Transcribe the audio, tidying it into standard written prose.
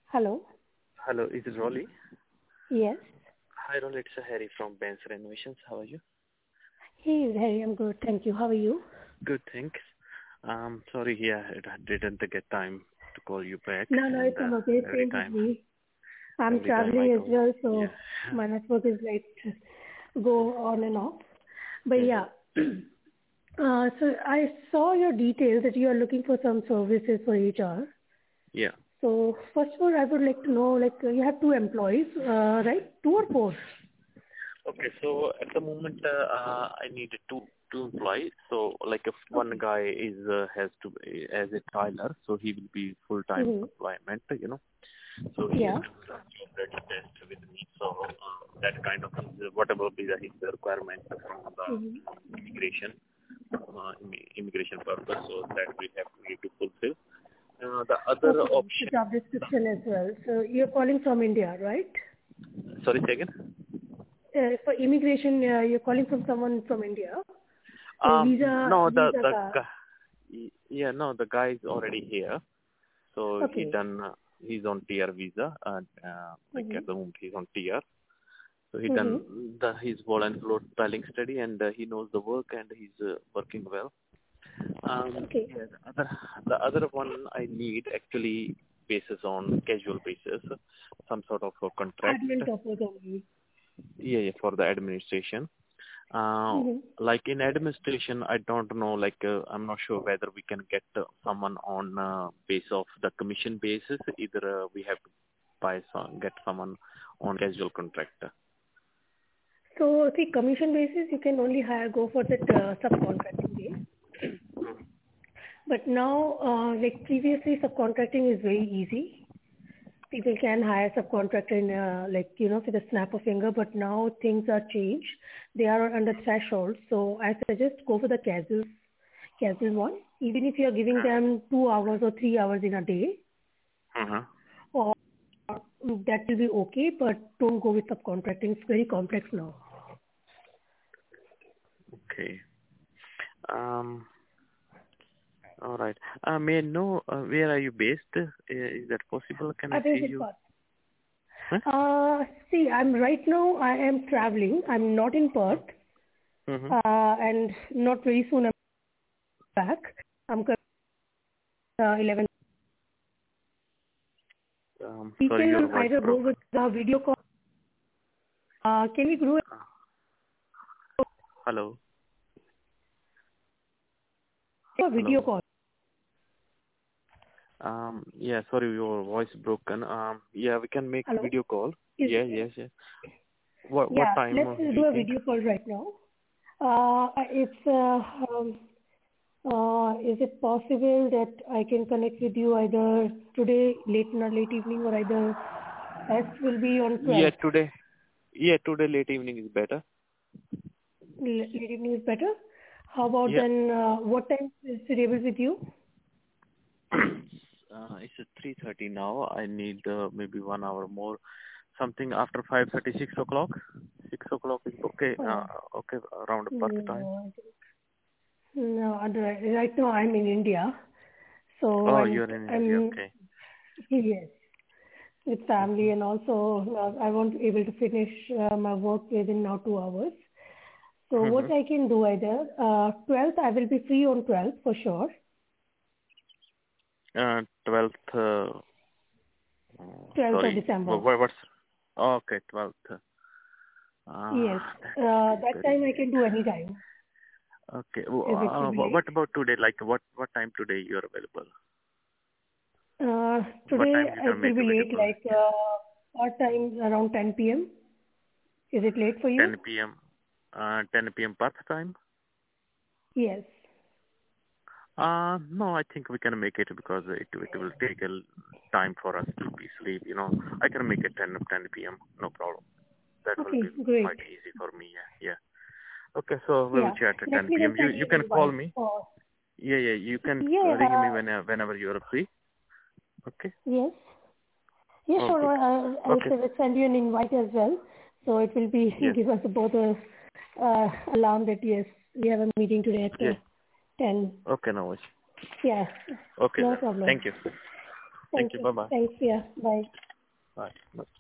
Hello. Hello, is it Rolly? Yes. Hi, Rolly. It's Harry from Ben's Renovations. How are you? Hey, Harry, I'm good. Thank you. How are you? Good, thanks. Sorry, I didn't get time to call you back, No, and it's all okay. every Same with time, me. I'm every time I traveling as call, well, yeah. so my network is like go on and off. But hmm yeah, so I saw your details that you are looking for some services for HR. Yeah. So first of all, I would like to know, you have two employees, right? Two or four? Okay, so at the moment, I need two employees. So, like, if one Okay. guy has to be as a Tyler, so he will be full-time Mm-hmm. employment, So he has Yeah. to do some job ready test with me. So that kind of things, whatever be his requirement from Mm-hmm. the immigration purpose, so that we need to fulfill. The other Okay. The option, job description as well. So you're calling from India, right? sorry, say again. For immigration, you're calling from someone from India. So No, visa ka. no, the guy is already here. So Okay. he's on TR visa, and like Mm-hmm. at the moment he's on TR. So he Mm-hmm. done his volunteer spelling study, and he knows the work, and he's working well. Okay. Yeah, the other one I need actually basis on casual basis, some sort of a contract. Admin purpose only. Yeah, for the administration. Mm-hmm. Like in administration, I don't know. I'm not sure whether we can get someone on base of the commission basis. Either we have to get someone on casual contract. So see, commission basis, you can only go for that subcontracting base. But now, previously, subcontracting is very easy. People can hire subcontractor in, with a snap of finger, but now things are changed. They are under threshold. So I suggest go for the casual one. Even if you are giving them 2 hours or 3 hours in a day, Uh-huh. or that will be okay, but don't go with subcontracting. It's very complex now. Okay. All right. May I know where are you based? Is that possible? Can I I see beg your you? pardon. Huh? See, I am traveling. I'm not in Perth, Mm-hmm. and not very soon I'm back. I'm coming 11. We Sorry, your can voice either go broke. with the video call. Can we do Hello. a video Hello. call? Yeah, sorry, your voice broken. Yeah, we can make Hello? video call. Is Yeah, yes, yes. What Yeah, time let's do do you a think? video call right now. Is it possible that I can connect with you either today, late evening, or either best will be on Yeah, 12th? today. Yeah, today late evening is better. Late evening is better. How about Yeah. then, what time is suitable with you? It's 3:30 now. I need maybe 1 hour more. Something after 5:30, 6 o'clock. 6 o'clock is okay. Oh, Okay, around Perth time. no, no, right now I'm in India, so Oh, you're in India. Okay. yes, with family, and also I won't be able to finish my work within now 2 hours. So Mm-hmm. what I can do either, 12th, I will be free on 12th for sure. 12th. 12th of Sorry. December. What's? Okay, 12th. Yes, That will be that very time I can late. do any time, Okay. as it will be late. What about today? Like, what time today you're available? What Today time you it can will make a be video late, call? Yeah. our time around 10 p.m. Is it late for you? 10 p.m. 10 p.m. Perth time? Yes. No, I think we can make it because it will take a time for us to be sleep. I can make it 10 p.m. No problem. That will be Okay, great. quite easy for me. Yeah. Yeah. Okay, so we will Yeah. chat at Let 10 me p.m. just You send you you an can call invite. me. Yeah. You can Yeah, ring me whenever you're free. Okay. yes. Yeah, sure. Okay. Okay. I'll send you an invite as well. So it will be Yes. give us both a alarm that yes, we have a meeting today at Yes. 10. Okay, no worries. Yeah, Okay no then. problem. Thank you. Thank you. Bye-bye. Thanks. Yeah. Bye. Bye. Bye.